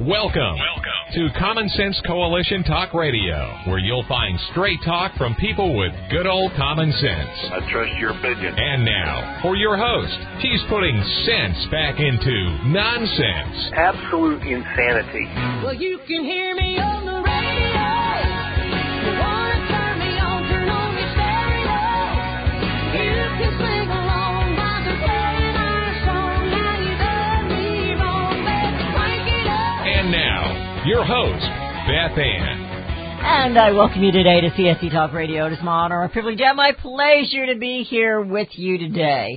Welcome to Common Sense Coalition Talk Radio, where you'll find straight talk from people with good old common sense. I trust your opinion. And now, for your host, he's putting sense back into nonsense. Absolute insanity. Well, you can hear me on the radio. You want to turn me on, turn on your stereo. You can sing along while they're playing our song. Now you done me wrong, baby, crank it up. And now, your host, Beth Ann. And I welcome you today to CSC Talk Radio. It is my honor, my privilege, and my pleasure to be here with you today.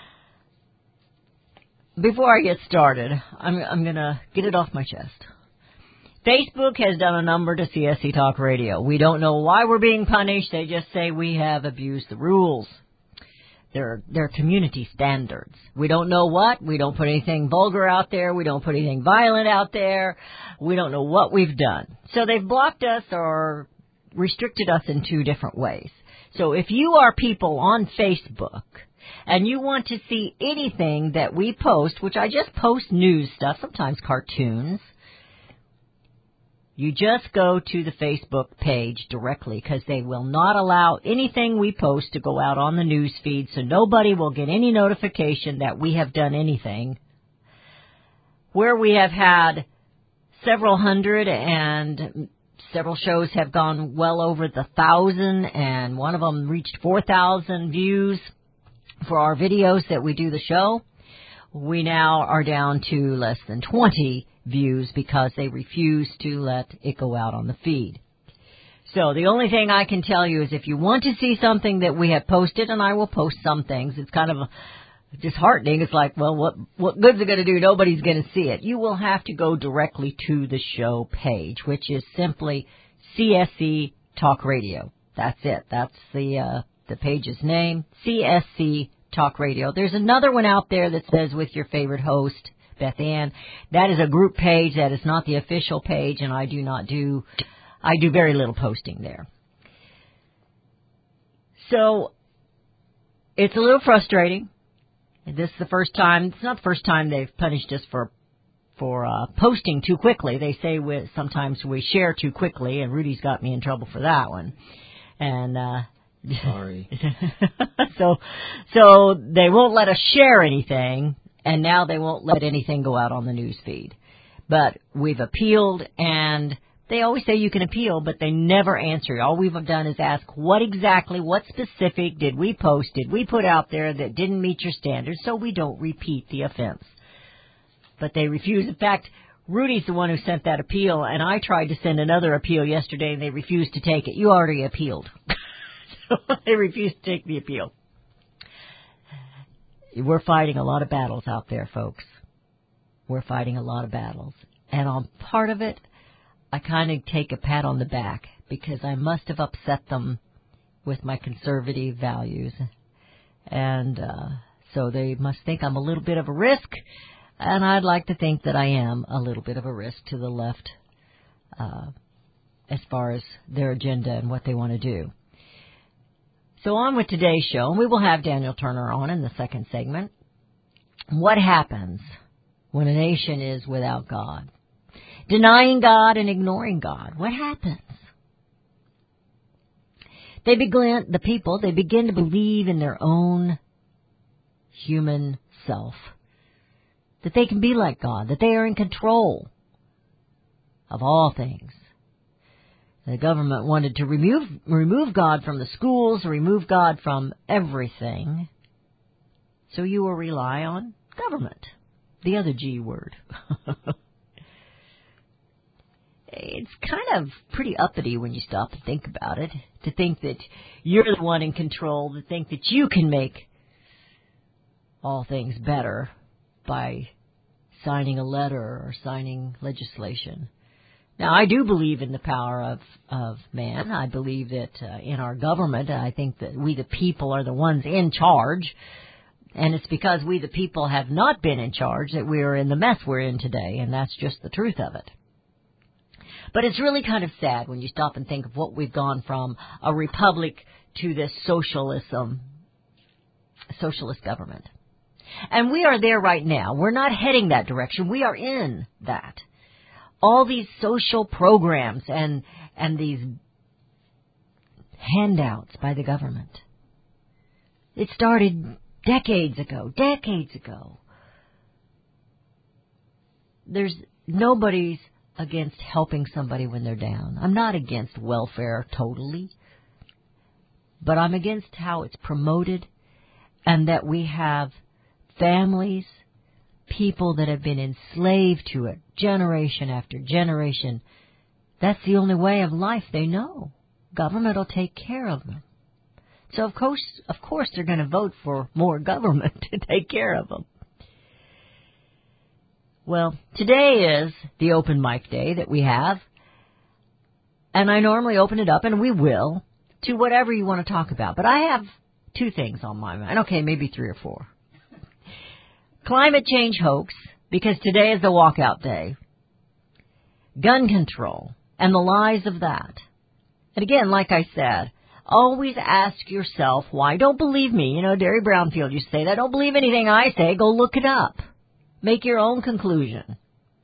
Before I get started, I'm going to get it off my chest. Facebook has done a number to CSC Talk Radio. We don't know why we're being punished. They just say we have abused the rules. They're community standards. We don't know what. We don't put anything vulgar out there. We don't put anything violent out there. We don't know what we've done. So they've blocked us or restricted us in two different ways. So if you are people on Facebook and you want to see anything that we post, which I just post news stuff, sometimes cartoons, you just go to the Facebook page directly because they will not allow anything we post to go out on the news feed, so nobody will get any notification that we have done anything. Where we have had several hundred and several shows have gone well over the 1,000, and one of them reached 4,000 views for our videos that we do the show. We now are down to less than 20 views because they refuse to let it go out on the feed. So the only thing I can tell you is if you want to see something that we have posted, and I will post some things, it's kind of disheartening. It's like, well, what good's it going to do? Nobody's going to see it. You will have to go directly to the show page, which is simply CSC Talk Radio. That's it. That's the page's name, CSC Talk Radio. There's another one out there that says with your favorite host, Beth Ann. That is a group page. That is not the official page, and I do very little posting there. So it's a little frustrating. This is the first time. It's not the first time they've punished us for posting too quickly. They say sometimes we share too quickly, and Rudy's got me in trouble for that one. And sorry. So they won't let us share anything, and now they won't let anything go out on the news feed. But we've appealed, and they always say you can appeal, but they never answer. All we've done is ask what specific did we post, did we put out there that didn't meet your standards, so we don't repeat the offense. But they refuse. In fact, Rudy's the one who sent that appeal, and I tried to send another appeal yesterday, and they refused to take it. You already appealed. So they refused to take the appeal. We're fighting a lot of battles out there, folks. We're fighting a lot of battles. And on part of it, I kind of take a pat on the back because I must have upset them with my conservative values. And so they must think I'm a little bit of a risk. And I'd like to think that I am a little bit of a risk to the left as far as their agenda and what they want to do. So on with today's show, and we will have Daniel Turner on in the second segment. What happens when a nation is without God? Denying God and ignoring God. What happens? The people begin to believe in their own human self. That they can be like God. That they are in control of all things. The government wanted to remove God from the schools, remove God from everything. So you will rely on government, the other G word. It's kind of pretty uppity when you stop and think about it, to think that you're the one in control, to think that you can make all things better by signing a letter or signing legislation. Now, I do believe in the power of man. I believe that in our government, I think that we the people are the ones in charge. And it's because we the people have not been in charge that we are in the mess we're in today. And that's just the truth of it. But it's really kind of sad when you stop and think of what we've gone from a republic to this socialist government. And we are there right now. We're not heading that direction. We are in that. all these social programs and these handouts by the government. It started decades ago. Nobody's against helping somebody when they're down. I'm not against welfare totally, but I'm against how it's promoted and that we have families, people that have been enslaved to it generation after generation. That's the only way of life they know. Government will take care of them. So of course they're going to vote for more government to take care of them. Well, today is the open mic day that we have, and I normally open it up, and we will, to whatever you want to talk about. But I have 2 things on my mind. Okay, maybe 3 or 4. Climate change hoax, because today is the walkout day. Gun control, and the lies of that. And again, like I said, always ask yourself why. Don't believe me. You know, Derry Brownfield used to say that. Don't believe anything I say. Go look it up. Make your own conclusion.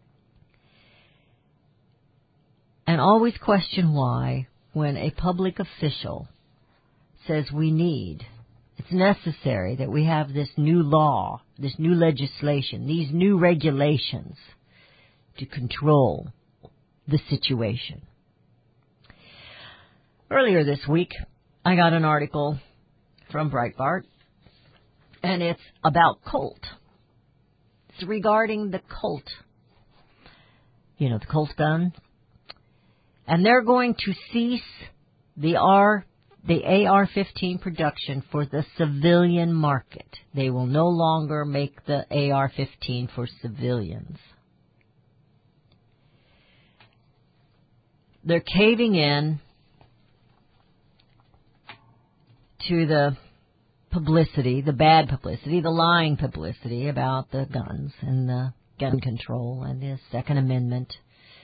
And always question why when a public official says it's necessary that we have this new law, this new legislation, these new regulations to control the situation. Earlier this week, I got an article from Breitbart, and it's about Colt. It's regarding the Colt. You know, the Colt gun. And they're going to cease the AR-15 production for the civilian market. They will no longer make the AR-15 for civilians. They're caving in to the publicity, the bad publicity, the lying publicity about the guns and the gun control and the Second Amendment.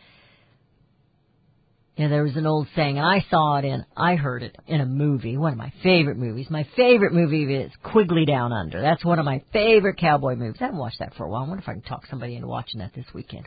Yeah, there was an old saying, and I heard it in a movie, one of my favorite movies. My favorite movie is Quigley Down Under. That's one of my favorite cowboy movies. I haven't watched that for a while. I wonder if I can talk somebody into watching that this weekend.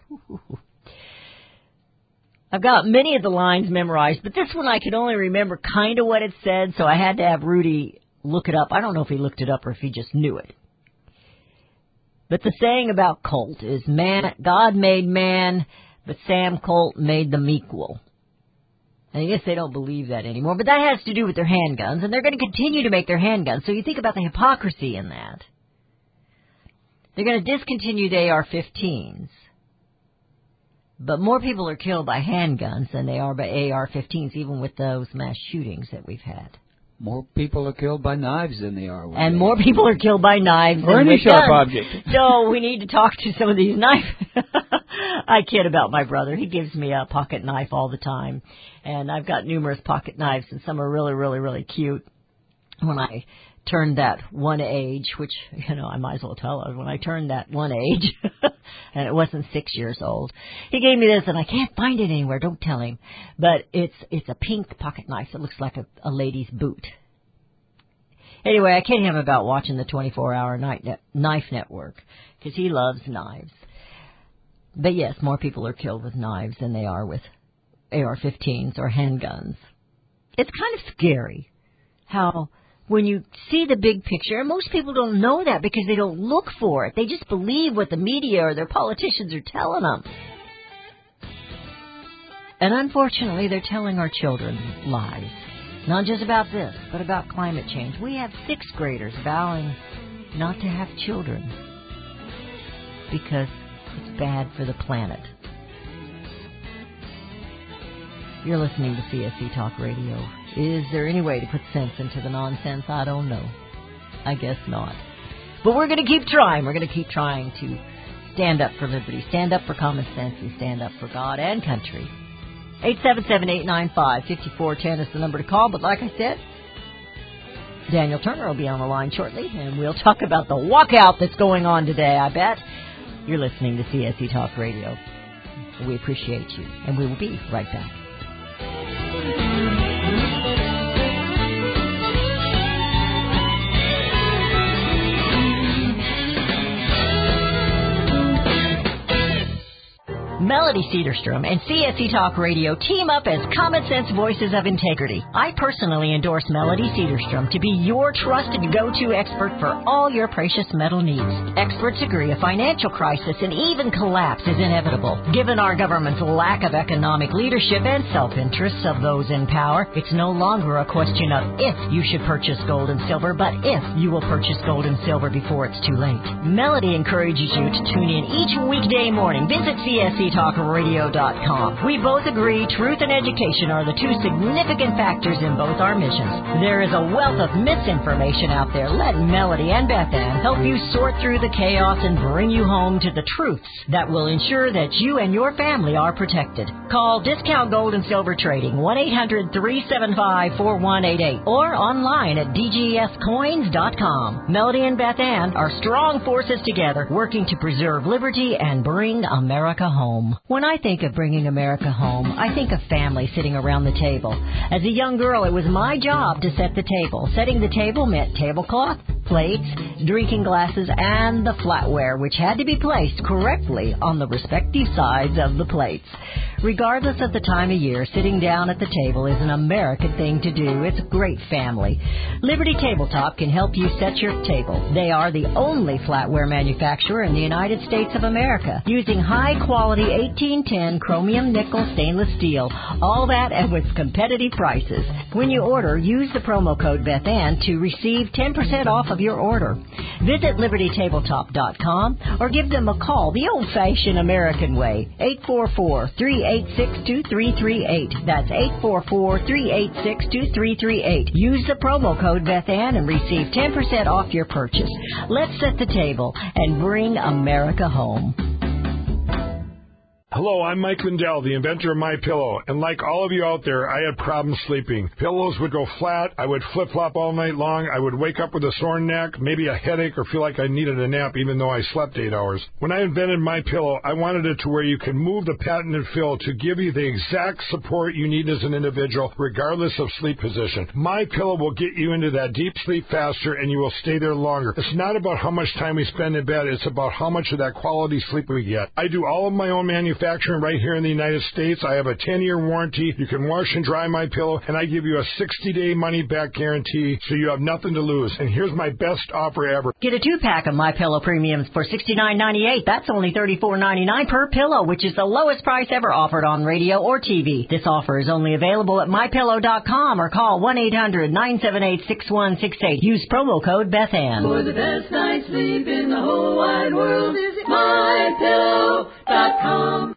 I've got many of the lines memorized, but this one I could only remember kind of what it said, so I had to have Rudy look it up. I don't know if he looked it up or if he just knew it. But the saying about Colt is, God made man, but Sam Colt made them equal. And I guess they don't believe that anymore, but that has to do with their handguns, and they're going to continue to make their handguns. So you think about the hypocrisy in that. They're going to discontinue the AR-15s. But more people are killed by handguns than they are by AR-15s, even with those mass shootings that we've had. More people are killed by knives than they are with and more people are killed by knives or than any with sharp guns. object. So we need to talk to some of these knife. I kid about my brother. He gives me a pocket knife all the time. And I've got numerous pocket knives, and some are really, really, really cute. When I turned that one age, which, you know, I might as well tell her, when I turned that one age, and it wasn't 6 years old, he gave me this, and I can't find it anywhere. Don't tell him. But it's a pink pocket knife. It looks like a lady's boot. Anyway, I kid him about watching the 24-hour Knife Network, because he loves knives. But yes, more people are killed with knives than they are with AR-15s or handguns. It's kind of scary how when you see the big picture, and most people don't know that because they don't look for it. They just believe what the media or their politicians are telling them. And unfortunately, they're telling our children lies. Not just about this, but about climate change. We have 6th graders vowing not to have children because it's bad for the planet. You're listening to CSC Talk Radio. Is there any way to put sense into the nonsense? I don't know. I guess not. But we're going to keep trying. We're going to keep trying to stand up for liberty, stand up for common sense, and stand up for God and country. 877-895-5410 is the number to call. But like I said, Daniel Turner will be on the line shortly, and we'll talk about the walkout that's going on today, I bet. You're listening to CSC Talk Radio. We appreciate you, and we will be right back. Melody Cedarstrom and CSE Talk Radio team up as Common Sense Voices of Integrity. I personally endorse Melody Cedarstrom to be your trusted go-to expert for all your precious metal needs. Experts agree a financial crisis and even collapse is inevitable. Given our government's lack of economic leadership and self-interests of those in power, it's no longer a question of if you should purchase gold and silver, but if you will purchase gold and silver before it's too late. Melody encourages you to tune in each weekday morning. Visit CSCTalkRadio.com. We both agree truth and education are the two significant factors in both our missions. There is a wealth of misinformation out there. Let Melody and Beth Ann help you sort through the chaos and bring you home to the truths that will ensure that you and your family are protected. Call Discount Gold and Silver Trading 1-800-375-4188 or online at DGScoins.com. Melody and Beth Ann are strong forces together working to preserve liberty and bring America home. When I think of bringing America home, I think of family sitting around the table. As a young girl, it was my job to set the table. Setting the table meant tablecloth, plates, drinking glasses, and the flatware, which had to be placed correctly on the respective sides of the plates. Regardless of the time of year, sitting down at the table is an American thing to do. It's a great family. Liberty Tabletop can help you set your table. They are the only flatware manufacturer in the United States of America, using high-quality 1810 chromium nickel stainless steel. All that and with competitive prices. When you order, use the promo code BethAnn to receive 10% off of your order. Visit LibertyTabletop.com or give them a call the old-fashioned American way, 844-386-2338. That's 844-386-2338. Use the promo code BethAnn and receive 10% off your purchase. Let's set the table and bring America home. Hello, I'm Mike Lindell, the inventor of MyPillow, and like all of you out there, I had problems sleeping. Pillows would go flat, I would flip-flop all night long, I would wake up with a sore neck, maybe a headache, or feel like I needed a nap even though I slept 8 hours. When I invented MyPillow, I wanted it to where you can move the patented fill to give you the exact support you need as an individual, regardless of sleep position. MyPillow will get you into that deep sleep faster, and you will stay there longer. It's not about how much time we spend in bed, it's about how much of that quality sleep we get. I do all of my own manufacturing right here in the United States. I have a 10-year warranty. You can wash and dry MyPillow, and I give you a 60-day money-back guarantee, so you have nothing to lose. And here's my best offer ever. Get a 2-pack of MyPillow Premiums for $69.98. That's only $34.99 per pillow, which is the lowest price ever offered on radio or TV. This offer is only available at MyPillow.com or call 1-800-978-6168. Use promo code BethAnn. For the best night's sleep in the whole wide world, visit MyPillow.com.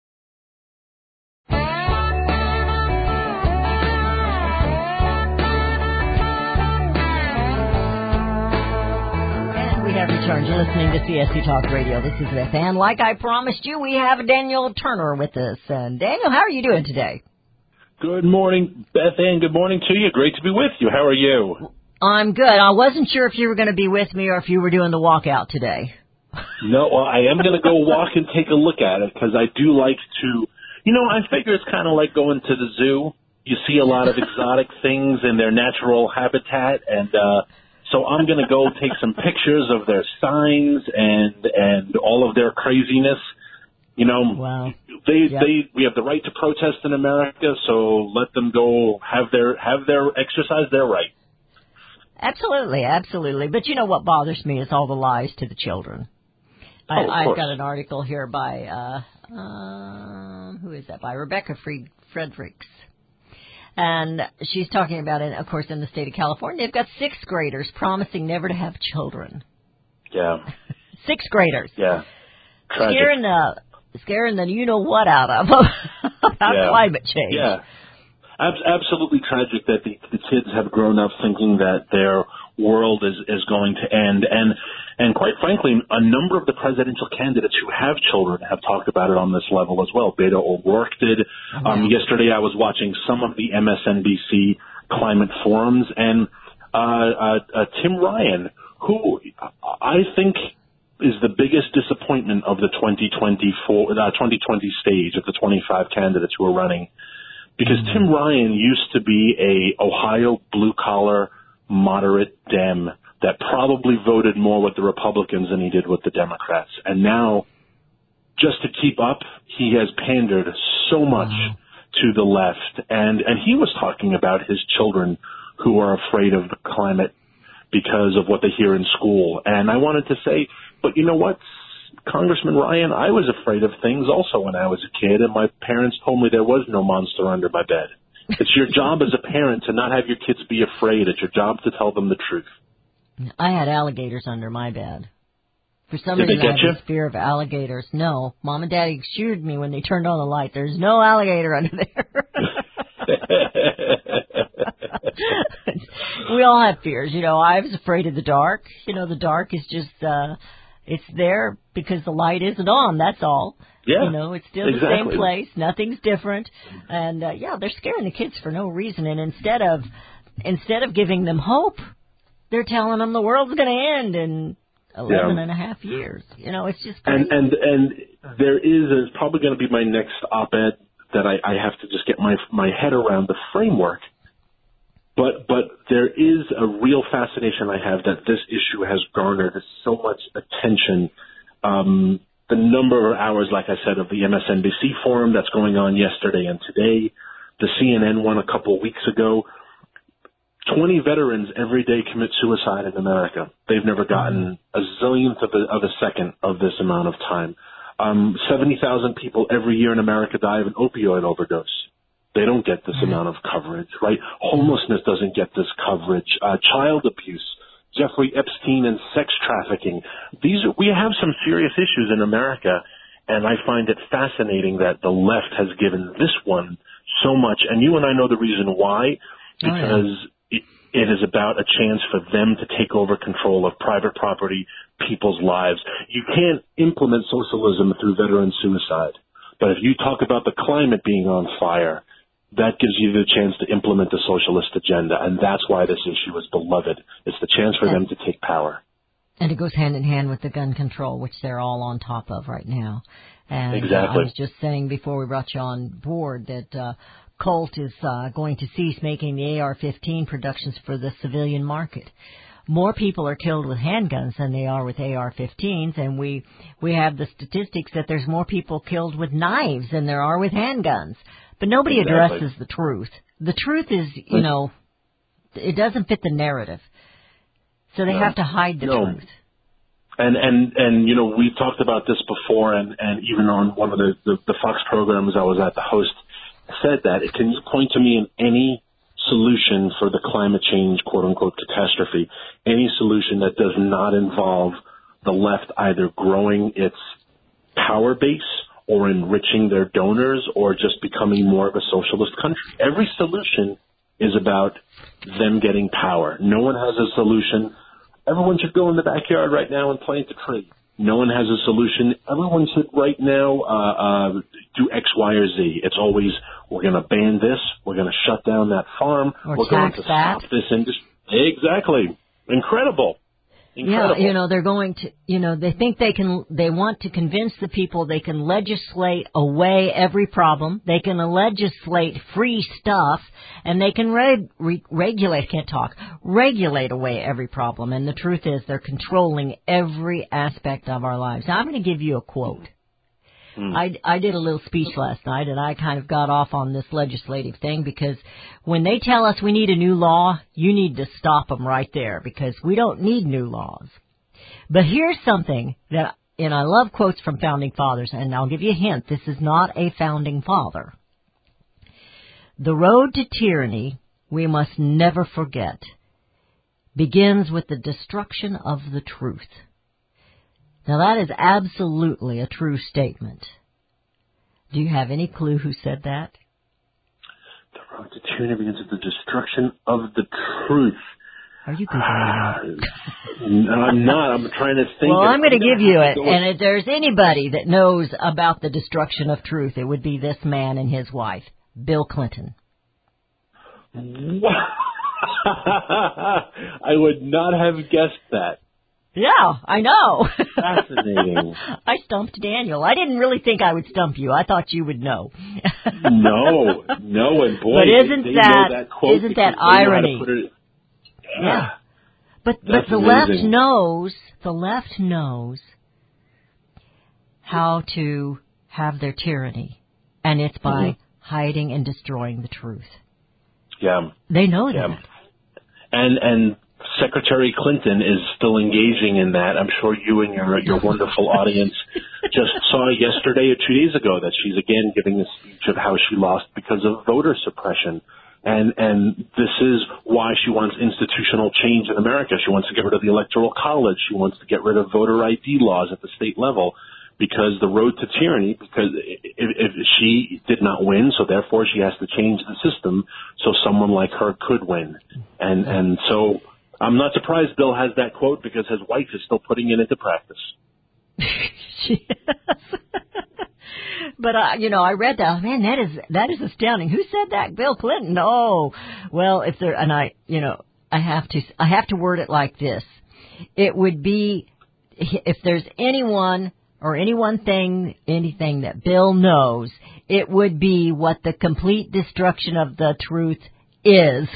We have returned. You're listening to CSC Talk Radio. This is Beth Ann. Like I promised you, we have Daniel Turner with us. And Daniel, how are you doing today? Good morning, Beth Ann. Good morning to you. Great to be with you. How are you? I'm good. I wasn't sure if you were going to be with me or if you were doing the walkout today. No, well, I am going to go walk and take a look at it because I do like to, I figure it's kind of like going to the zoo. You see a lot of exotic things in their natural habitat, and so I'm going to go take some pictures of their signs and all of their craziness. Wow. We have the right to protest in America, so let them go have their exercise their right. Absolutely, absolutely. But you know what bothers me is all the lies to the children. I've got an article here by, who is that by? Rebecca Fredericks. And she's talking about, of course, in the state of California, they've got 6th graders promising never to have children. Yeah. 6th graders. Yeah. Tragic. Scaring the you-know-what out of them about climate change. Yeah. Absolutely tragic that the kids have grown up thinking that their world is going to end. And quite frankly, a number of the presidential candidates who have children have talked about it on this level as well. Beto O'Rourke did. Yesterday I was watching some of the MSNBC climate forums, and Tim Ryan, who I think is the biggest disappointment of the 2020 stage of the 25 candidates who are running. Because Tim Ryan used to be a Ohio blue-collar moderate Dem that probably voted more with the Republicans than he did with the Democrats. And now just to keep up, he has pandered so much to the left. And he was talking about his children who are afraid of the climate because of what they hear in school. And I wanted to say, but you know what, Congressman Ryan, I was afraid of things also when I was a kid, and my parents told me there was no monster under my bed. It's your job as a parent to not have your kids be afraid. It's your job to tell them the truth. I had alligators under my bed. For some Did they reason, I get had you? this fear of alligators. No, Mom and Daddy assured me when they turned on the light, there's no alligator under there. We all have fears. You know, I was afraid of the dark. You know, the dark is just, it's there because the light isn't on, that's all. Yeah, you know, it's still the same place. Nothing's different. And, yeah, they're scaring the kids for no reason. And instead of giving them hope, they're telling them the world's going to end in 11 and a half years. You know, it's just crazy. And there is probably going to be my next op-ed that I have to just get my head around the framework. But there is a real fascination I have that this issue has garnered so much attention. The number of hours, like I said, of the MSNBC forum that's going on yesterday and today, the CNN one a couple of weeks ago. 20 veterans every day commit suicide in America. They've never gotten a zillionth of a second of this amount of time. 70,000 people every year in America die of an opioid overdose. They don't get this amount of coverage, right? Homelessness doesn't get this coverage. Child abuse, Jeffrey Epstein, and sex trafficking. We have some serious issues in America, and I find it fascinating that the left has given this one so much. And you and I know the reason why, because it is about a chance for them to take over control of private property, people's lives. You can't implement socialism through veteran suicide. But if you talk about the climate being on fire, that gives you the chance to implement the socialist agenda. And that's why this issue is beloved. It's the chance for them to take power. And it goes hand in hand with the gun control, which they're all on top of right now. And exactly. I was just saying before we brought you on board that Colt is going to cease making the AR-15 productions for the civilian market. More people are killed with handguns than they are with AR-15s, and we have the statistics that there's more people killed with knives than there are with handguns. But nobody addresses the truth. The truth is, you know, it doesn't fit the narrative. So they have to hide the truth. And you know, we've talked about this before, and even on one of the Fox programs I was at, the host said that. Can you point to me in any solution for the climate change, quote-unquote, catastrophe, any solution that does not involve the left either growing its power base or enriching their donors or just becoming more of a socialist country? Every solution is about them getting power. No one has a solution. Everyone should go in the backyard right now and plant a tree. No one has a solution. Everyone should right now do X, Y, or Z. It's always, we're going to ban this, we're going to shut down that farm, or we're going to stop this industry. Exactly. Incredible. Yeah, you know, they're going to, you know, they think they want to convince the people they can legislate away every problem, they can legislate free stuff, and they can regulate away every problem. And the truth is they're controlling every aspect of our lives. Now, I'm going to give you a quote. I did a little speech last night, and I kind of got off on this legislative thing because when they tell us we need a new law, you need to stop them right there because we don't need new laws. But here's something that, and I love quotes from founding fathers, and I'll give you a hint. This is not a founding father. The road to tyranny, we must never forget, begins with the destruction of the truth. Now, that is absolutely a true statement. Do you have any clue who said that? The road to tyranny begins with the destruction of the truth. Are you Googling that? I'm not. I'm trying to think. Well, I'm going to give you it. And if there's anybody that knows about the destruction of truth, it would be this man and his wife, Bill Clinton. I would not have guessed that. Yeah, I know. Fascinating. I stumped Daniel. I didn't really think I would stump you. I thought you would know. No, and boy, but isn't that irony? Yeah. But the left knows how to have their tyranny, and it's by hiding and destroying the truth. Yeah. They know that. And Secretary Clinton is still engaging in that. I'm sure you and your wonderful audience just saw yesterday or 2 days ago that she's again giving a speech of how she lost because of voter suppression. And this is why she wants institutional change in America. She wants to get rid of the Electoral College. She wants to get rid of voter ID laws at the state level, because the road to tyranny, because if she did not win, so therefore she has to change the system so someone like her could win. And so I'm not surprised Bill has that quote, because his wife is still putting it into practice. She is. But I read that. Man, that is astounding. Who said that? Bill Clinton. Oh, well, if there, and I have to word it like this. It would be, if there's anyone or anything that Bill knows, it would be what the complete destruction of the truth is.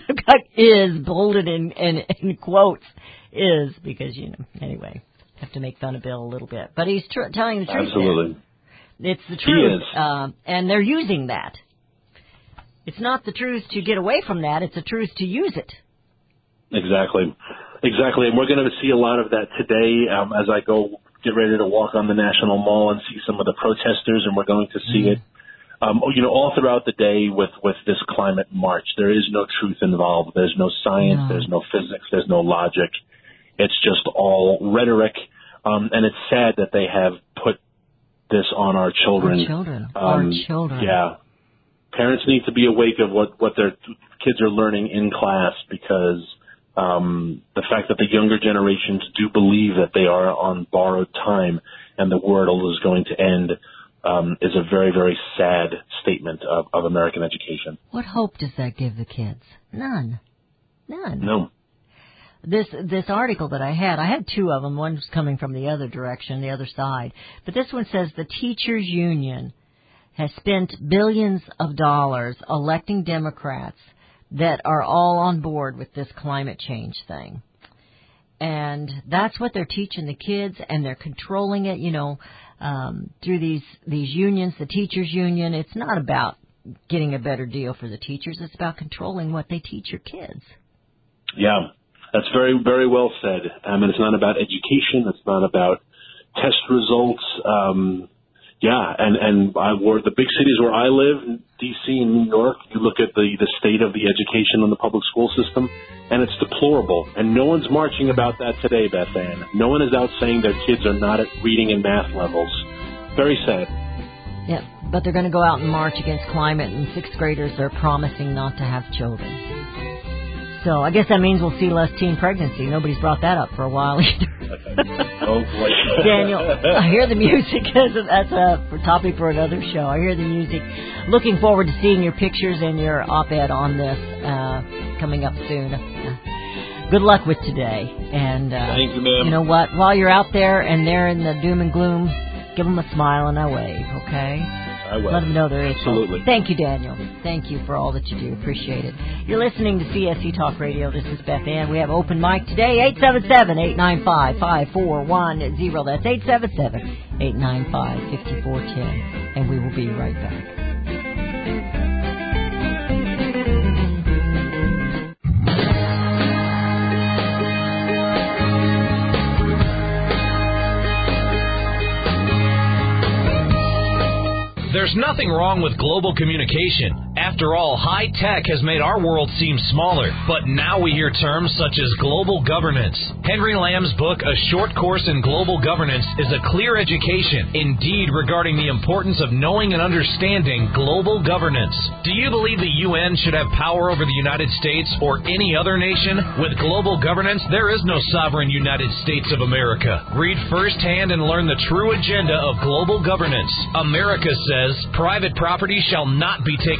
Is bolded in quotes is, because anyway, have to make fun of Bill a little bit, but he's telling the truth. Absolutely. There. It's the truth, He is. and they're using that. It's not the truth to get away from that. It's the truth to use it. Exactly. And we're going to see a lot of that today as I get ready to walk on the National Mall and see some of the protesters, and we're going to see it. All throughout the day with this climate march. There is no truth involved. There's no science. No. There's no physics. There's no logic. It's just all rhetoric. And it's sad that they have put this on our children. Our children. Yeah. Parents need to be awake of what their kids are learning in class, because the fact that the younger generations do believe that they are on borrowed time and the world is going to end is a very, very sad statement of American education. What hope does that give the kids? None. No. This article that I had two of them. One was coming from the other direction, the other side. But this one says the teachers union has spent billions of dollars electing Democrats that are all on board with this climate change thing. And that's what they're teaching the kids, and they're controlling it, through these unions, the teachers union. It's not about getting a better deal for the teachers. It's about controlling what they teach your kids. Yeah. That's very, very well said. And it's not about education. It's not about test results. And the big cities where I live, D.C. and New York, you look at the state of the education in the public school system, and it's deplorable. And no one's marching about that today, Beth Ann. No one is out saying their kids are not at reading and math levels. Very sad. Yeah, but they're going to go out and march against climate, and sixth graders are promising not to have children. So I guess that means we'll see less teen pregnancy. Nobody's brought that up for a while either. Oh, boy. Daniel, I hear the music. That's a topic for another show. I hear the music. Looking forward to seeing your pictures and your op-ed on this coming up soon. Good luck with today. And thank you, ma'am. You know what? While you're out there and they're in the doom and gloom, give them a smile and a wave, okay? I will. Let them know there is Absolutely. hope. Thank you, Daniel. Thank you for all that you do. Appreciate it. You're listening to CSC Talk Radio. This is Beth Ann. We have open mic today, 877-895-5410. That's 877-895-5410. And we will be right back. There's nothing wrong with global communication. After all, high tech has made our world seem smaller, but now we hear terms such as global governance. Henry Lamb's book, A Short Course in Global Governance, is a clear education, indeed, regarding the importance of knowing and understanding global governance. Do you believe the UN should have power over the United States or any other nation? With global governance, there is no sovereign United States of America. Read firsthand and learn the true agenda of global governance. America says private property shall not be taken for public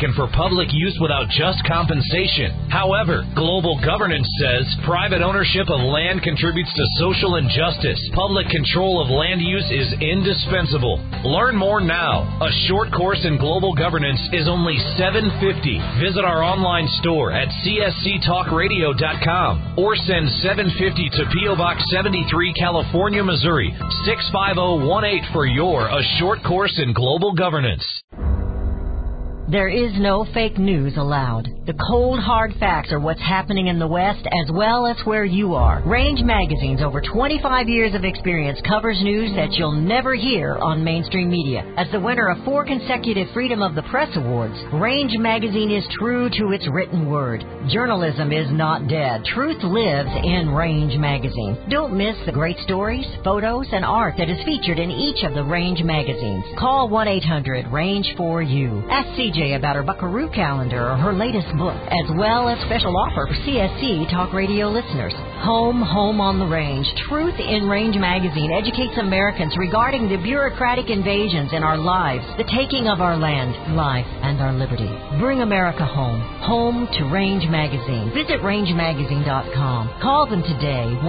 public use without just compensation. However, global governance says private ownership of land contributes to social injustice. Public control of land use is indispensable. Learn more now. A short course in global governance is only $7.50. Visit our online store at csctalkradio.com or send $7.50 to P.O. Box 73, California, Missouri, 65018 for your A Short Course in Global Governance. There is no fake news allowed. The cold, hard facts are what's happening in the West as well as where you are. Range Magazine's over 25 years of experience covers news that you'll never hear on mainstream media. As the winner of 4 consecutive Freedom of the Press Awards, Range Magazine is true to its written word. Journalism is not dead. Truth lives in Range Magazine. Don't miss the great stories, photos, and art that is featured in each of the Range magazines. Call 1-800-RANGE-4U. Ask CJ about her Buckaroo calendar or her latest book, as well as special offer for CSC Talk Radio listeners. Home on the Range. Truth in Range Magazine educates Americans regarding the bureaucratic invasions in our lives, the taking of our land, life, and our liberty. Bring America home. Home to Range Magazine. Visit rangemagazine.com. Call them today,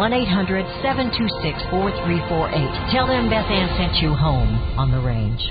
1-800-726-4348. Tell them Beth Ann sent you home on the Range.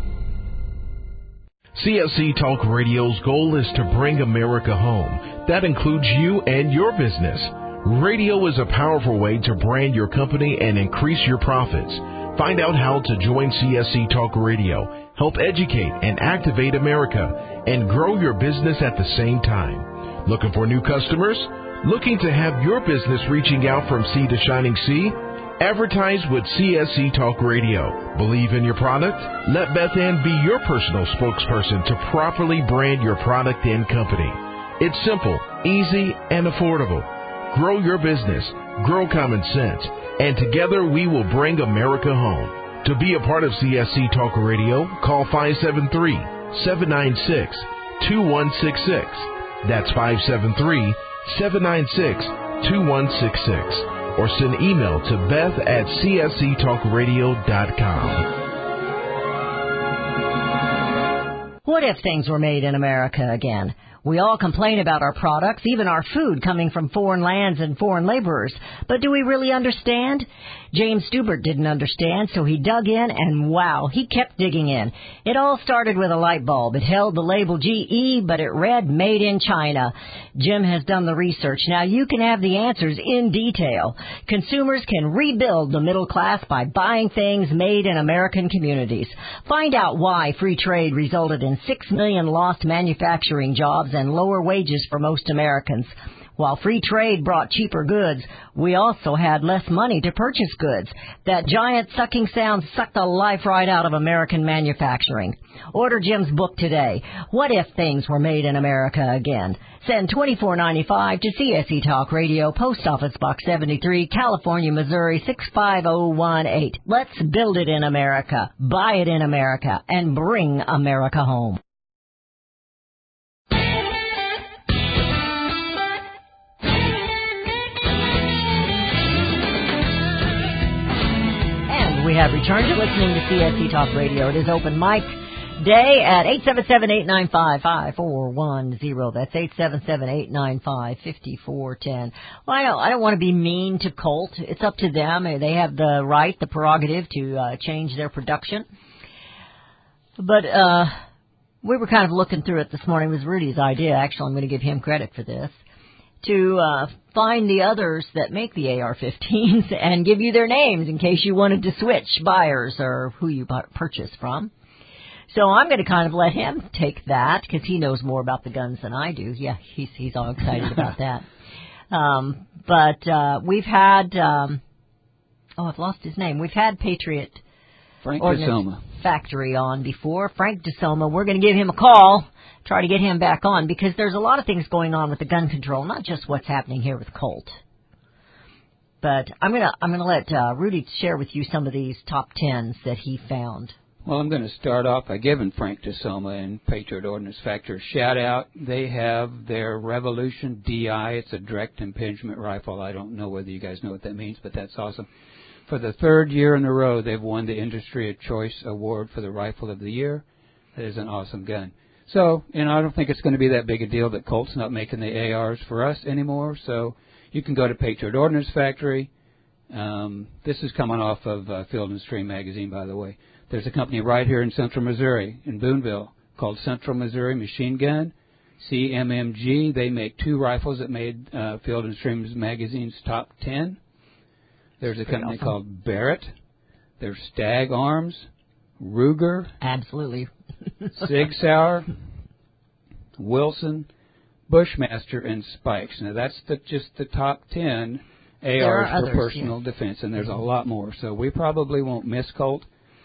CSC Talk Radio's goal is to bring America home. That includes you and your business. Radio is a powerful way to brand your company and increase your profits. Find out how to join CSC Talk Radio, help educate and activate America, and grow your business at the same time. Looking for new customers? Looking to have your business reaching out from sea to shining sea? Advertise with CSC Talk Radio. Believe in your product? Let Beth Ann be your personal spokesperson to properly brand your product and company. It's simple, easy, and affordable. Grow your business, grow common sense, and together we will bring America home. To be a part of CSC Talk Radio, call 573-796-2166. That's 573-796-2166. Or send email to beth@csctalkradio.com. What if things were made in America again? We all complain about our products, even our food coming from foreign lands and foreign laborers. But do we really understand? James Stubert didn't understand, so he dug in, and wow, he kept digging in. It all started with a light bulb. It held the label GE, but it read Made in China. Jim has done the research. Now you can have the answers in detail. Consumers can rebuild the middle class by buying things made in American communities. Find out why free trade resulted in 6 million lost manufacturing jobs and lower wages for most Americans. While free trade brought cheaper goods, we also had less money to purchase goods. That giant sucking sound sucked the life right out of American manufacturing. Order Jim's book today, What If Things Were Made in America Again? Send $24.95 to CSC Talk Radio, Post Office Box 73, California, Missouri, 65018. Let's build it in America, buy it in America, and bring America home. We have returned to listening to CSC Talk Radio. It is open mic day at 877-895-5410. That's 877-895-5410. Well, I don't want to be mean to Colt. It's up to them. They have the right, the prerogative to change their production. But we were kind of looking through it this morning. It was Rudy's idea. Actually, I'm going to give him credit for this. To find the others that make the AR-15s and give you their names in case you wanted to switch buyers or who you purchase from. So I'm going to kind of let him take that because he knows more about the guns than I do. Yeah, he's all excited about that. But we've had, I've lost his name. We've had Patriot Frank Ordnance DeSoma Factory on before. Frank DeSoma. We're going to give him a call. Try to get him back on because there's a lot of things going on with the gun control, not just what's happening here with Colt. But I'm gonna let Rudy share with you some of these top 10s that he found. Well, I'm going to start off by giving Frank DeSoma and Patriot Ordnance Factory a shout out. They have their Revolution DI. It's a direct impingement rifle. I don't know whether you guys know what that means, but that's awesome. For the third year in a row, they've won the Industry of Choice Award for the Rifle of the Year. That is an awesome gun. So, I don't think it's going to be that big a deal that Colt's not making the ARs for us anymore. So you can go to Patriot Ordnance Factory. This is coming off of Field and Stream magazine, by the way. There's a company right here in Central Missouri, in Boonville, called Central Missouri Machine Gun, CMMG. They make 2 rifles that made Field and Stream magazine's top 10. There's a company called Barrett. There's Stag Arms, Ruger. Absolutely. Sig Sauer, Wilson, Bushmaster, and Spikes. Now, that's just the top 10 ARs for others, personal defense, and there's a lot more. So we probably won't miss Colt.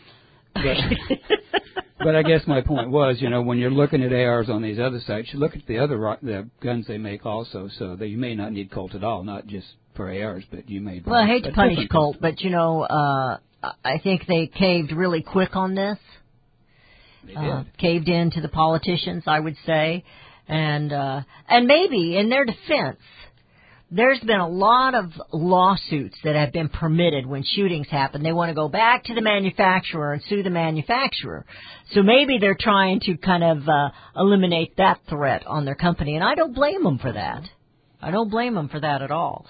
But I guess my point was, when you're looking at ARs on these other sites, you look at the other the guns they make also, so that you may not need Colt at all, not just for ARs, but you may. Well, I hate to punish Colt, but I think they caved really quick on this. They did. Caved in to the politicians, I would say, and maybe in their defense, there's been a lot of lawsuits that have been permitted when shootings happen. They want to go back to the manufacturer and sue the manufacturer. So maybe they're trying to kind of eliminate that threat on their company, and I don't blame them for that. I don't blame them for that at all.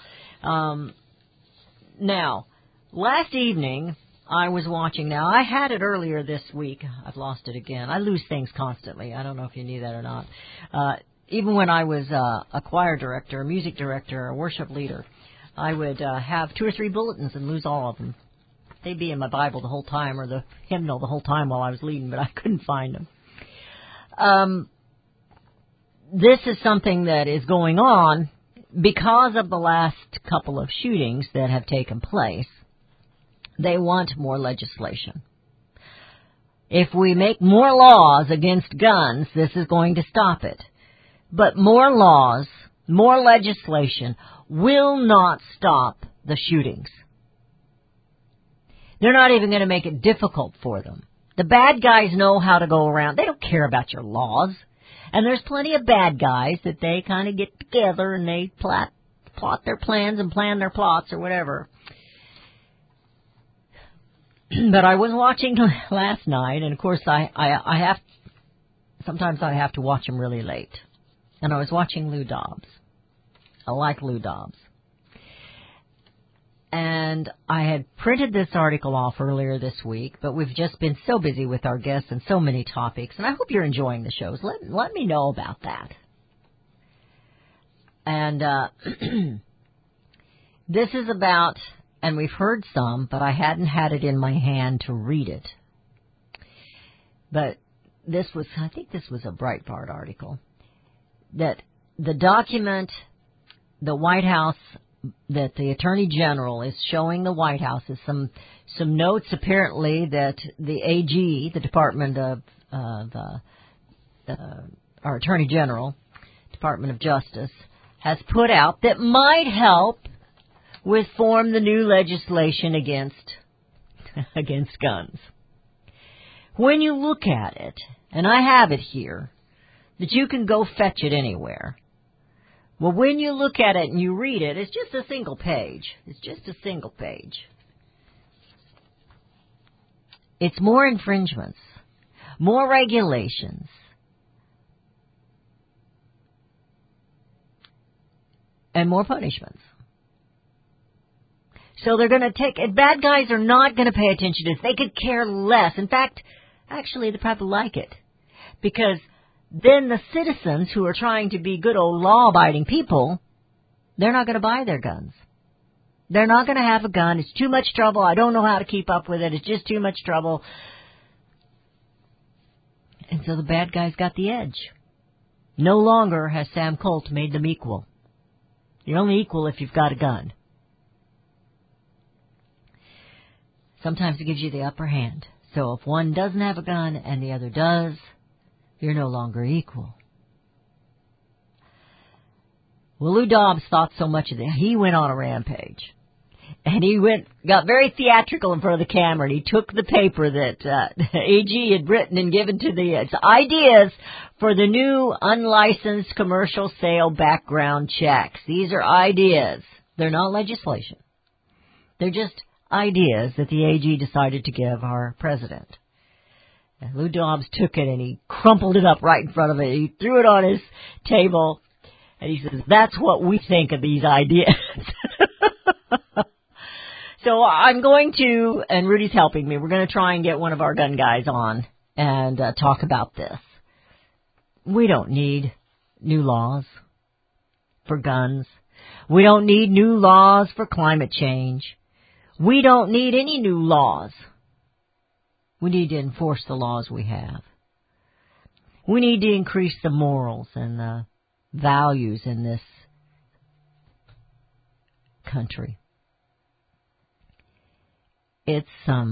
Now, last evening, I was watching. Now, I had it earlier this week. I've lost it again. I lose things constantly. I don't know if you knew that or not. Even when I was a choir director, a music director, a worship leader, I would have 2 or 3 bulletins and lose all of them. They'd be in my Bible the whole time or the hymnal the whole time while I was leading, but I couldn't find them. This is something that is going on because of the last couple of shootings that have taken place. They want more legislation. If we make more laws against guns, this is going to stop it. But more laws, more legislation will not stop the shootings. They're not even going to make it difficult for them. The bad guys know how to go around. They don't care about your laws. And there's plenty of bad guys that they kind of get together and they plot their plans and plan their plots or whatever. But I was watching last night, and of course sometimes I have to watch them really late. And I was watching Lou Dobbs. I like Lou Dobbs. And I had printed this article off earlier this week, but we've just been so busy with our guests and so many topics, and I hope you're enjoying the shows. Let me know about that. And this is about, and we've heard some, but I hadn't had it in my hand to read it. But I think this was a Breitbart article, that the document, the White House, that the Attorney General is showing the White House is some notes apparently that the AG, the Department of our Attorney General, Department of Justice, has put out that might help with form the new legislation against guns. When you look at it, and I have it here, that you can go fetch it anywhere. Well, when you look at it and you read it, it's just a single page. It's just a single page. It's more infringements, more regulations, and more punishments. So they're going to bad guys are not going to pay attention to this. They could care less. In fact, actually, they probably like it. Because then the citizens who are trying to be good old law-abiding people, they're not going to buy their guns. They're not going to have a gun. It's too much trouble. I don't know how to keep up with it. It's just too much trouble. And so the bad guys got the edge. No longer has Sam Colt made them equal. You're only equal if you've got a gun. Sometimes it gives you the upper hand. So if one doesn't have a gun and the other does, you're no longer equal. Well, Lou Dobbs thought so much of that. He went on a rampage. And he got very theatrical in front of the camera, and he took the paper that AG had written and given to the ideas for the new unlicensed commercial sale background checks. These are ideas. They're not legislation. They're just ideas that the AG decided to give our president. And Lou Dobbs took it and he crumpled it up right in front of it. He threw it on his table and he says, that's what we think of these ideas. So I'm going to, and Rudy's helping me, we're going to try and get one of our gun guys on and talk about this. We don't need new laws for guns. We don't need new laws for climate change. We don't need any new laws. We need to enforce the laws we have. We need to increase the morals and the values in this country. It's,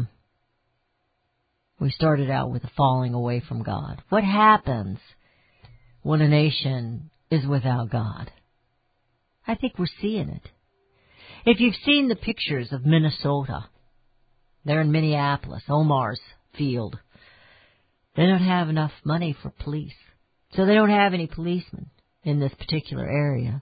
we started out with a falling away from God. What happens when a nation is without God? I think we're seeing it. If you've seen the pictures of Minnesota, they're in Minneapolis, Omar's field. They don't have enough money for police, so they don't have any policemen in this particular area.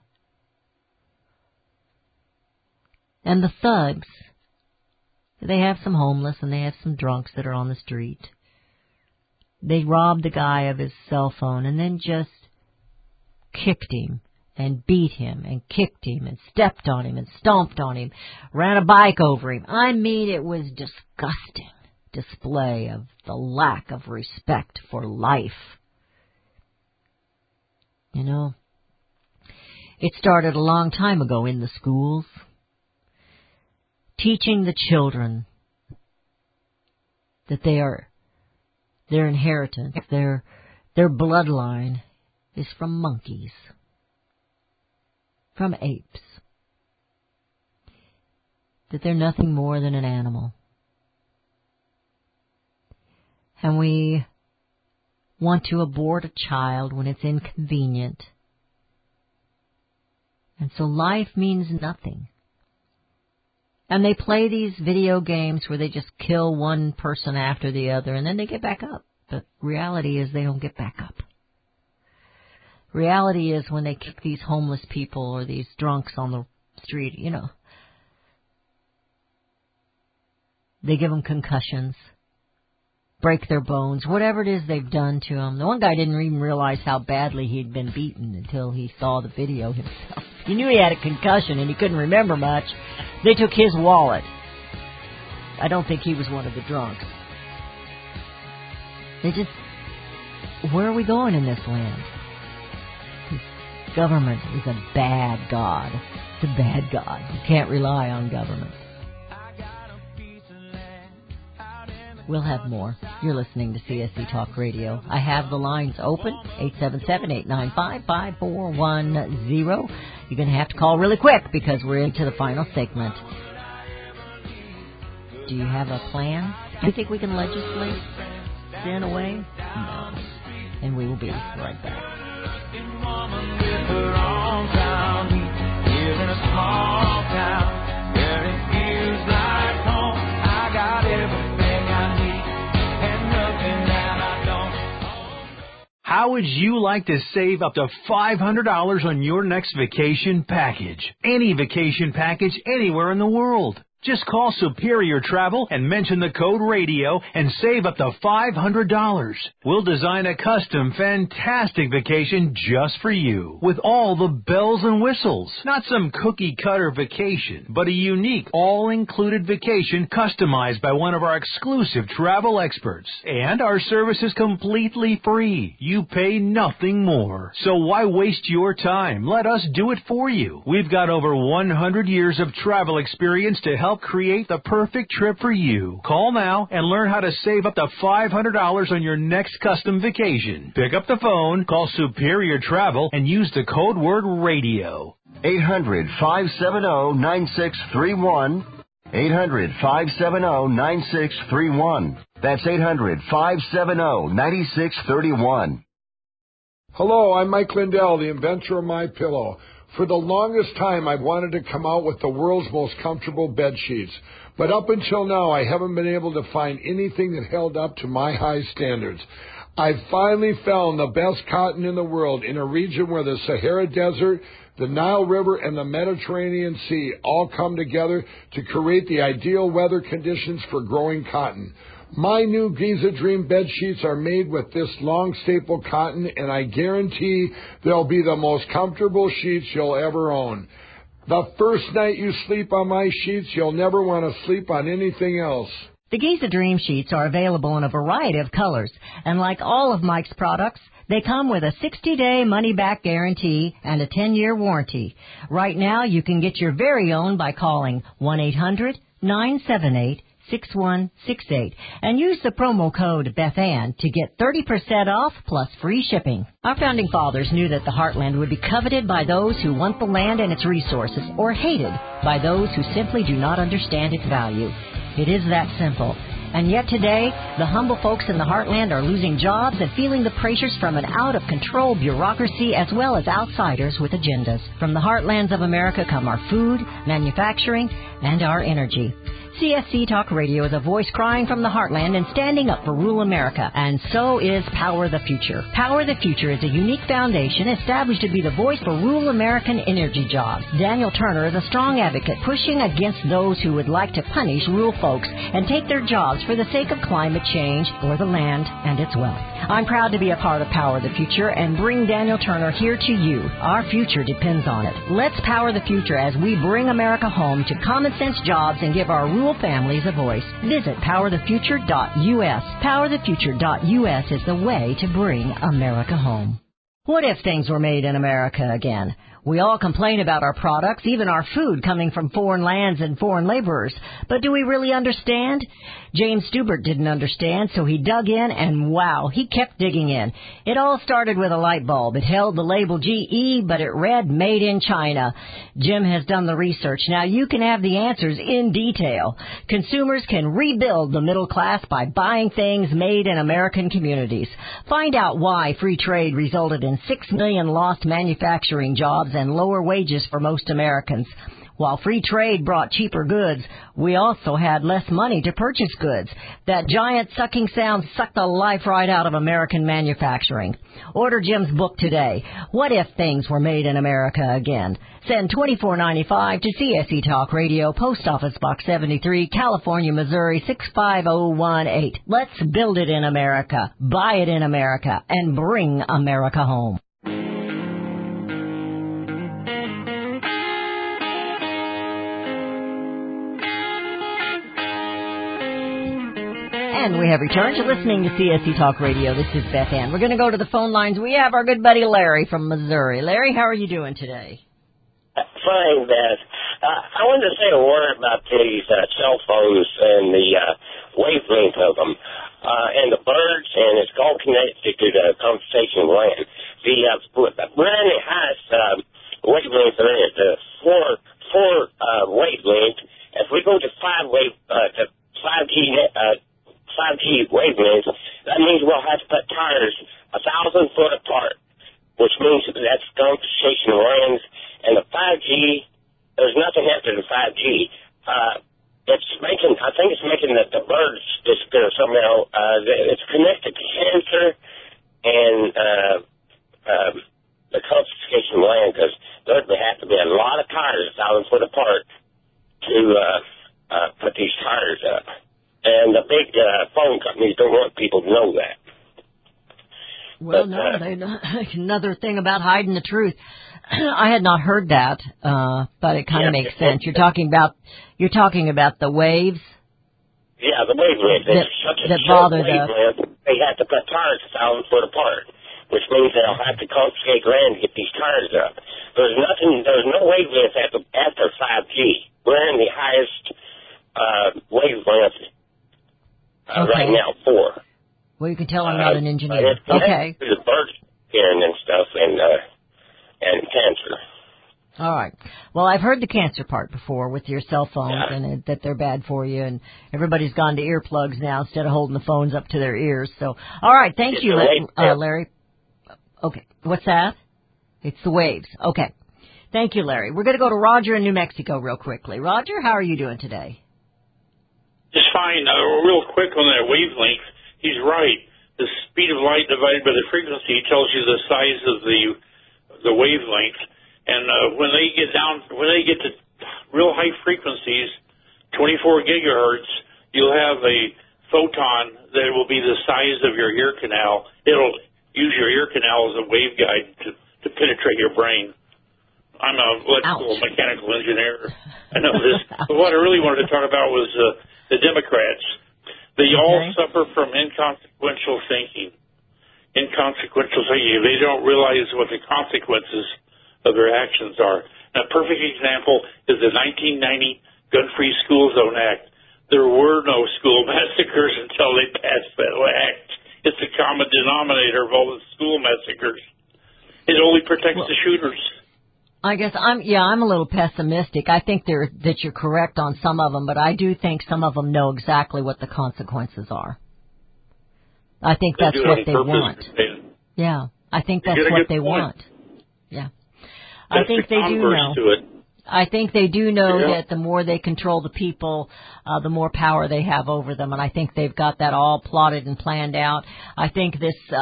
And the thugs, they have some homeless and they have some drunks that are on the street. They robbed the guy of his cell phone and then just kicked him and beat him and kicked him and stepped on him and stomped on him, ran a bike over him. I mean, it was disgusting display of the lack of respect for life. You know, it started a long time ago in the schools. Teaching the children that their inheritance, their bloodline is from monkeys, from apes, that they're nothing more than an animal. And we want to abort a child when it's inconvenient. And so life means nothing. And they play these video games where they just kill one person after the other and then they get back up. But reality is they don't get back up. Reality is when they kick these homeless people or these drunks on the street, you know, they give them concussions, break their bones, whatever it is they've done to them. The one guy didn't even realize how badly he'd been beaten until he saw the video himself. He knew he had a concussion and he couldn't remember much. They took his wallet. I don't think he was one of the drunks. Where are we going in this land? This government is a bad God. It's a bad God. You can't rely on government. We'll have more. You're listening to CSC Talk Radio. I have the lines open, 877-895-5410. You're going to have to call really quick because we're into the final segment. Do you have a plan? Do you think we can legislate sin away? No. And we will be right back. How would you like to save up to $500 on your next vacation package? Any vacation package anywhere in the world. Just call Superior Travel and mention the code RADIO and save up to $500. We'll design a custom, fantastic vacation just for you with all the bells and whistles. Not some cookie-cutter vacation, but a unique, all-included vacation customized by one of our exclusive travel experts. And our service is completely free. You pay nothing more. So why waste your time? Let us do it for you. We've got over 100 years of travel experience to help create the perfect trip for you. Call now and learn how to save up to $500 on your next custom vacation. Pick up the phone, call Superior Travel, and use the code word RADIO. 800-570-9631. 800-570-9631. That's 800-570-9631. Hello, I'm Mike Lindell, the inventor of MyPillow. For the longest time, I've wanted to come out with the world's most comfortable bed sheets. But up until now, I haven't been able to find anything that held up to my high standards. I've finally found the best cotton in the world in a region where the Sahara Desert, the Nile River, and the Mediterranean Sea all come together to create the ideal weather conditions for growing cotton. My new Giza Dream bed sheets are made with this long staple cotton, and I guarantee they'll be the most comfortable sheets you'll ever own. The first night you sleep on my sheets, you'll never want to sleep on anything else. The Giza Dream Sheets are available in a variety of colors, and like all of Mike's products, they come with a 60-day money-back guarantee and a 10-year warranty. Right now, you can get your very own by calling 1-800-978-6168 and use the promo code BethAnn to get 30% off plus free shipping. Our founding fathers knew that the heartland would be coveted by those who want the land and its resources, or hated by those who simply do not understand its value. It is that simple. And yet today, the humble folks in the heartland are losing jobs and feeling the pressures from an out-of-control bureaucracy as well as outsiders with agendas. From the heartlands of America come our food, manufacturing, and our energy. CSC Talk Radio is a voice crying from the heartland and standing up for rural America, and so is Power the Future. Power the Future is a unique foundation established to be the voice for rural American energy jobs. Daniel Turner is a strong advocate pushing against those who would like to punish rural folks and take their jobs for the sake of climate change or the land and its wealth. I'm proud to be a part of Power the Future and bring Daniel Turner here to you. Our future depends on it. Let's power the future as we bring America home to common sense jobs and give our rural families a voice. Visit powerthefuture.us. Powerthefuture.us is the way to bring America home. What if things were made in America again? We all complain about our products, even our food, coming from foreign lands and foreign laborers. But do we really understand? James Stubert didn't understand, so he dug in, and wow, he kept digging in. It all started with a light bulb. It held the label GE, but it read Made in China. Jim has done the research. Now you can have the answers in detail. Consumers can rebuild the middle class by buying things made in American communities. Find out why free trade resulted in 6 million lost manufacturing jobs and lower wages for most Americans. While free trade brought cheaper goods, we also had less money to purchase goods. That giant sucking sound sucked the life right out of American manufacturing. Order Jim's book today, What If Things Were Made in America Again? Send $24.95 to CSE Talk Radio, Post Office Box 73, California, Missouri 65018. Let's build it in America, buy it in America, and bring America home. And we have returned to listening to CSC Talk Radio. This is Beth Ann. We're going to go to the phone lines. We have our good buddy Larry from Missouri. Larry, how are you doing today? Fine, Beth. I wanted to say a word about these cell phones and the wavelength of them and the birds, and it's all connected to the conversation of land. The brand highest wavelength there is the four wavelength. If we go to 5G wavelengths, that means we'll have to put tires 1,000 foot apart, which means that's conversation of lands. And the 5G, there's nothing after the 5G. I think it's making the birds disappear somehow. It's connected to cancer and the confiscation of land, because there would have to be a lot of tires 1,000 foot apart to put these tires up. And the big phone companies don't want people to know that. Well, no, they don't. Another thing about hiding the truth. I had not heard that, but it kind of makes sense. You're talking about the waves. Yeah, the wavelength. That bother They have to put tires 1,000 foot apart, which means they'll have to confiscate land to get these tires up. There's no wavelength after 5G. We're in the highest wavelength right now, 4. Well, you can tell I'm not an engineer. Okay. The birds hearing and stuff and cancer. All right. Well, I've heard the cancer part before with your cell phones and that they're bad for you, and everybody's gone to earplugs now instead of holding the phones up to their ears. So, all right. Thank you, Larry. Okay. What's that? It's the waves. Okay. Thank you, Larry. We're going to go to Roger in New Mexico real quickly. Roger, how are you doing today? Just fine. Real quick on that wavelength, he's right. The speed of light divided by the frequency tells you the size of the wavelength. And when they get to real high frequencies, 24 gigahertz, you'll have a photon that will be the size of your ear canal. It'll use your ear canal as a waveguide to penetrate your brain. I'm an electrical mechanical engineer. I know this. But what I really wanted to talk about was the Democrats. They all suffer from inconsequential thinking. Inconsequential thinking. They don't realize what the consequences of their actions are. And a perfect example is the 1990 Gun-Free School Zone Act. There were no school massacres until they passed that act. It's the common denominator of all the school massacres. It only protects the shooters. I guess I'm a little pessimistic. I think that you're correct on some of them, but I do think some of them know exactly what the consequences are. I think that's what they want. Yeah, I think that's what they want. Yeah. I think they do know. I think they do know that the more they control the people, the more power they have over them, and I think they've got that all plotted and planned out. I think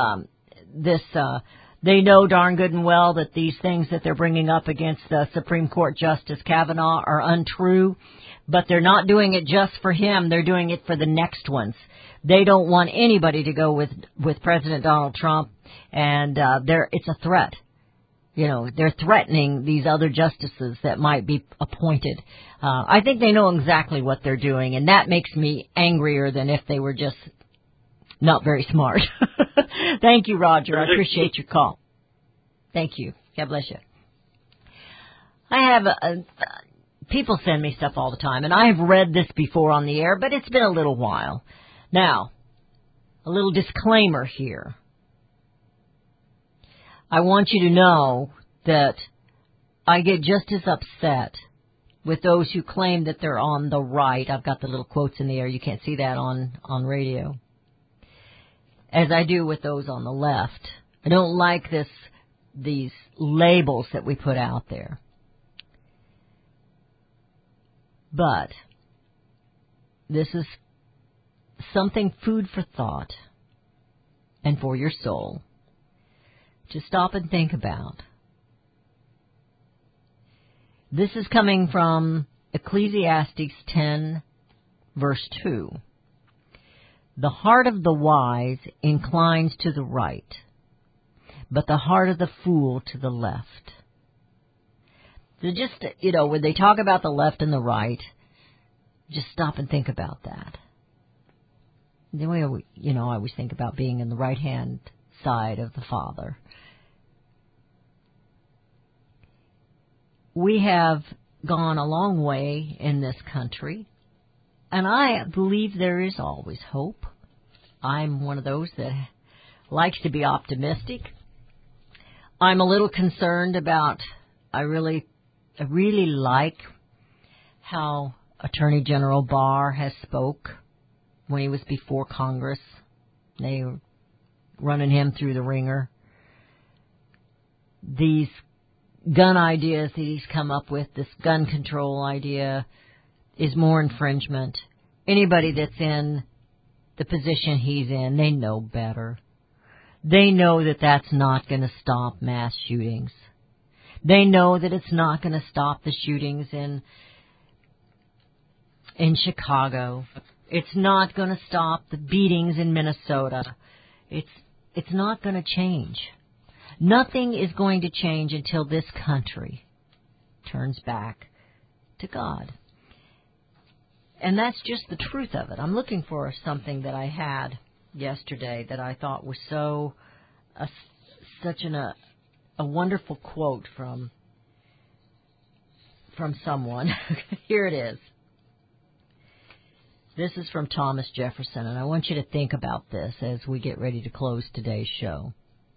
they know darn good and well that these things that they're bringing up against Supreme Court Justice Kavanaugh are untrue, but they're not doing it just for him. They're doing it for the next ones. They don't want anybody to go with President Donald Trump, and it's a threat. You know, they're threatening these other justices that might be appointed. I think they know exactly what they're doing, and that makes me angrier than if they were just not very smart. Thank you, Roger. I appreciate your call. Thank you. God bless you. I have people send me stuff all the time, and I have read this before on the air, but it's been a little while. Now, a little disclaimer here. I want you to know that I get just as upset with those who claim that they're on the right. I've got the little quotes in the air. You can't see that on radio. As I do with those on the left. I don't like these labels that we put out there. But this is something food for thought and for your soul to stop and think about. This is coming from Ecclesiastes 10, verse 2. The heart of the wise inclines to the right, but the heart of the fool to the left. So just, when they talk about the left and the right, just stop and think about that. Then I always think about being in the right-hand side of the Father. We have gone a long way in this country, and I believe there is always hope. I'm one of those that likes to be optimistic. I'm a little concerned about, I really like how Attorney General Barr has spoke when he was before Congress. They were running him through the ringer. These gun ideas that he's come up with, this gun control idea, is more infringement. Anybody that's in the position he's in, they know better. They know that that's not going to stop mass shootings. They know that it's not going to stop the shootings in Chicago. It's not going to stop the beatings in Minnesota. It's not going to change. Nothing is going to change until this country turns back to God. And that's just the truth of it. I'm looking for something that I had yesterday that I thought was such a wonderful quote from someone. Here it is. This is from Thomas Jefferson, and I want you to think about this as we get ready to close today's show.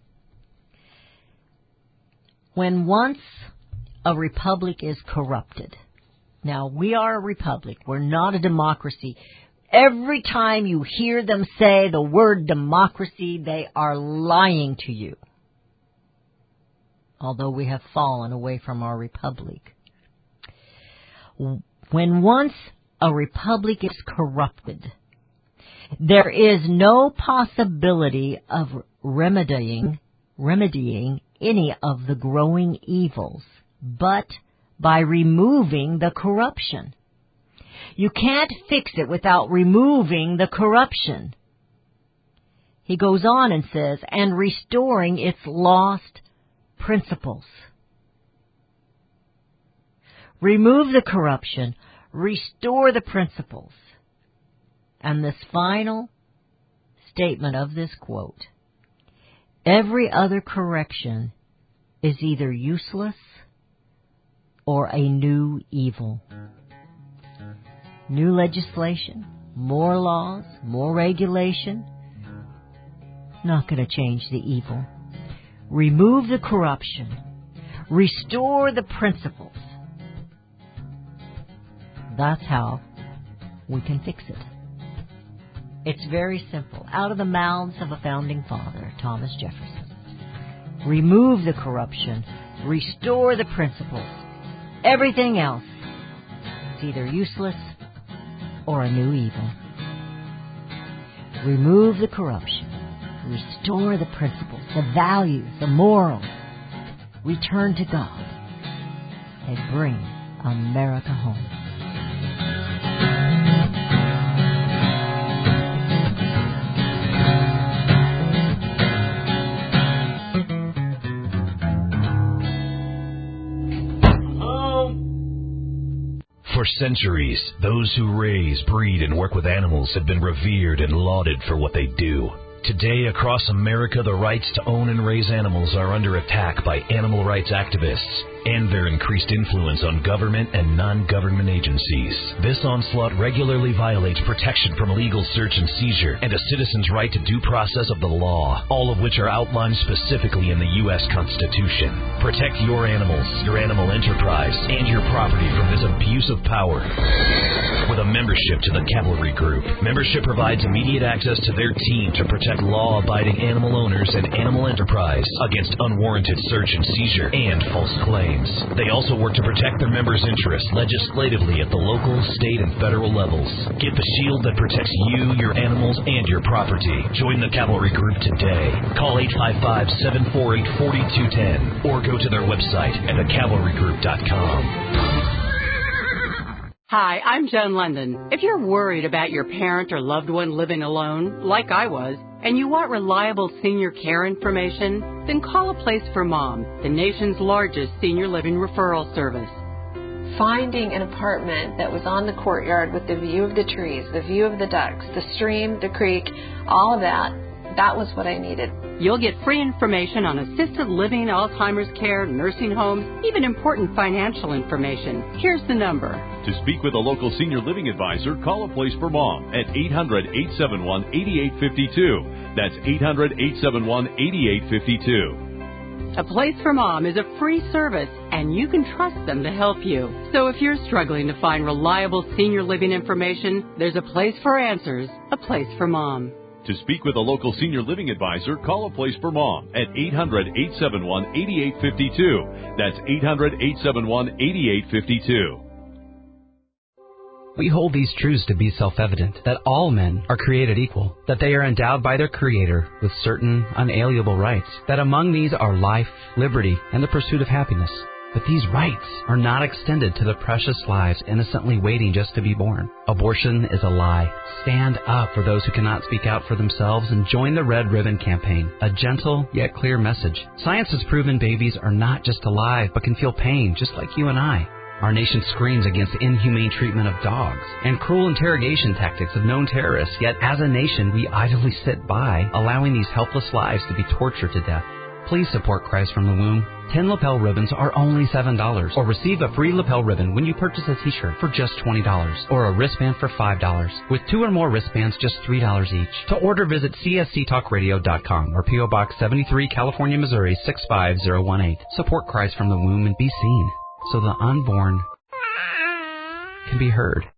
When once a republic is corrupted, now we are a republic, we're not a democracy. Every time you hear them say the word democracy, they are lying to you. Although we have fallen away from our republic. When once a republic is corrupted, there is no possibility of remedying any of the growing evils, but by removing the corruption. You can't fix it without removing the corruption. He goes on and says, and restoring its lost principles. Remove the corruption, restore the principles. And this final statement of this quote, every other correction is either useless or a new evil. New legislation, more laws, more regulation, not going to change the evil. Remove the corruption. Restore the principles. That's how we can fix it. It's very simple. Out of the mouths of a founding father, Thomas Jefferson. Remove the corruption. Restore the principles. Everything else is either useless or a new evil. Remove the corruption. Restore the principles, the values, the morals. Return to God and bring America home. For centuries, those who raise, breed, and work with animals have been revered and lauded for what they do. Today, across America, the rights to own and raise animals are under attack by animal rights activists and their increased influence on government and non-government agencies. This onslaught regularly violates protection from illegal search and seizure and a citizen's right to due process of the law, all of which are outlined specifically in the U.S. Constitution. Protect your animals, your animal enterprise, and your property from this abuse of power. With a membership to the Cavalry Group, membership provides immediate access to their team to protect law-abiding animal owners and animal enterprise against unwarranted search and seizure and false claims. They also work to protect their members' interests legislatively at the local, state, and federal levels. Get the shield that protects you, your animals, and your property. Join the Cavalry Group today. Call 855-748-4210 or go to their website at thecavalrygroup.com. Hi, I'm Joan London. If you're worried about your parent or loved one living alone, like I was, and you want reliable senior care information, then call A Place for Mom, the nation's largest senior living referral service. Finding an apartment that was on the courtyard with the view of the trees, the view of the ducks, the stream, the creek, all of that was what I needed. You'll get free information on assisted living, Alzheimer's care, nursing homes, even important financial information. Here's the number. To speak with a local senior living advisor, call A Place for Mom at 800-871-8852. That's 800-871-8852. A Place for Mom is a free service, and you can trust them to help you. So if you're struggling to find reliable senior living information, there's a place for answers, A Place for Mom. To speak with a local senior living advisor, call A Place for Mom at 800-871-8852. That's 800-871-8852. We hold these truths to be self-evident, that all men are created equal, that they are endowed by their Creator with certain unalienable rights, that among these are life, liberty, and the pursuit of happiness. But these rights are not extended to the precious lives innocently waiting just to be born. Abortion is a lie. Stand up for those who cannot speak out for themselves and join the Red Ribbon Campaign, a gentle yet clear message. Science has proven babies are not just alive, but can feel pain just like you and I. Our nation screams against inhumane treatment of dogs and cruel interrogation tactics of known terrorists, yet as a nation we idly sit by, allowing these helpless lives to be tortured to death. Please support Christ from the Womb. 10 lapel ribbons are only $7, or receive a free lapel ribbon when you purchase a t-shirt for just $20, or a wristband for $5. With 2 or more wristbands, just $3 each. To order, visit csctalkradio.com or P.O. Box 73, California, Missouri 65018. Support Christ from the Womb and be seen, so the unborn can be heard.